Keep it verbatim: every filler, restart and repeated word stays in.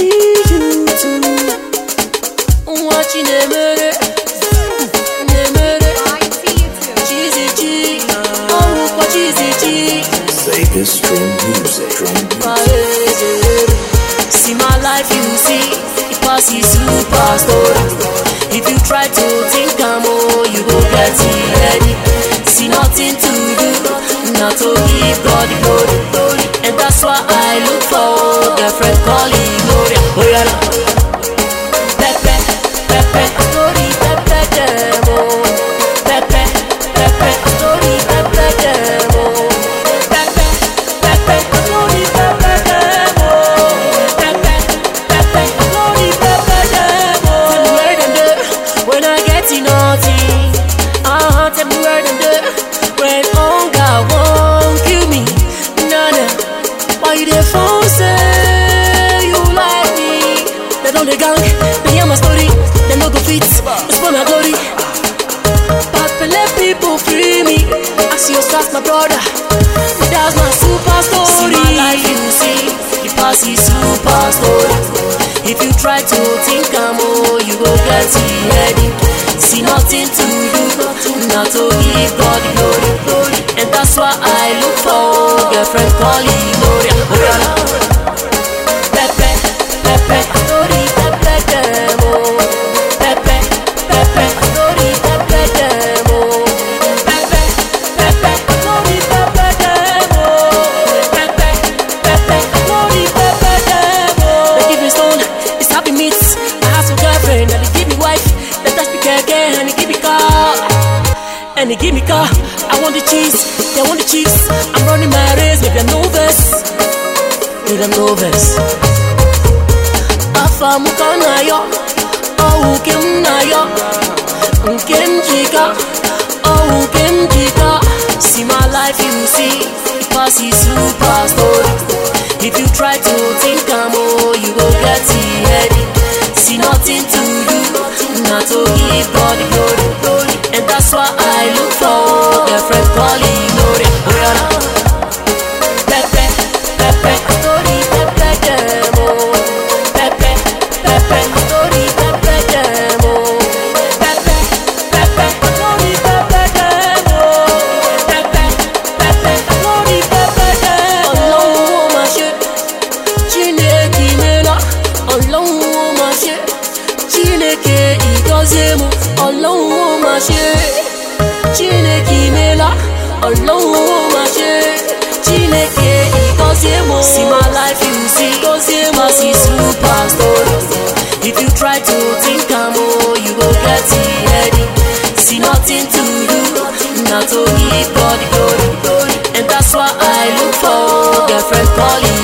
need you to. Watching them murder, them murder. Cheesy G, oh, for cheesy G. Vegas Dream Music, Dream Music. See my life, you see, it passes super story. If you try to think I'm all, you go get it ready. See nothing to do, not to give God the glory. And that's why I look for girlfriend calling Gloria. Oh yeah, Pepe, Pepe, story, Pepe demo. Pepe, Pepe, story, Pepe demo. Pepe, Pepe, story, Pepe demo. Pepe, Pepe, story, Pepe demo. Tell me where them do when I get to nothing. Uh-huh, tell me where them do when hunger won't kill me. Nana, why you there for say you like me? They don't they gang, they hear my story. They no go fit, it's for my glory. But let people free me. Ask your stars, my brother. That's my super story. See my life, you see, it passes super story. If you try to think I'm all, you go get it ready. See nothing to do, not to give God the glory. And that's why I look for girlfriend calling Gloria. Pepe, Pepe, story, Pepe demo. Pepe, Pepe, story, Pepe demo. Pepe, Pepe, story, Pepe demo. Pepe, Pepe, story, Pepe demo. They give me stone, it's happy meats. I have some girlfriend, and they give me wife. They touch me keke, and they give me car. And they give me car. I want the cheese, they want the cheese. I'm running my race, maybe I'm novice. Maybe I'm novice. Afa mukana yo, oh kim na yo, kim jika, oh kim jika. See my life, you see, it passes super story. If you try to think I'm all, you go get it ready. See nothing to do, not to give God the glory. And that's why I look for girlfriend calling Gloria. Pepe, Pepe, story, Pepe demo. Pepe, Pepe, story, Pepe demo. Pepe, Pepe, story, Pepe demo. Pepe, Pepe, story, Pepe demo. Ọlọ́run ó máa ṣe, Chineke imela. Ọlọ́run ó máa ṣe, Chineke ìgọ̀zie mụ. Ọlọ́run ó máa ṣe, Chineke imela. Ọlọ́run ó máa ṣe, Chineke ìgọ̀zie mụ. See my life, you see, ìgọ̀zie mụ. See super story. If you try to think I'm all, you go get it ready. See nothing to do, not to give God the glory. And that's why I look for girlfriend calling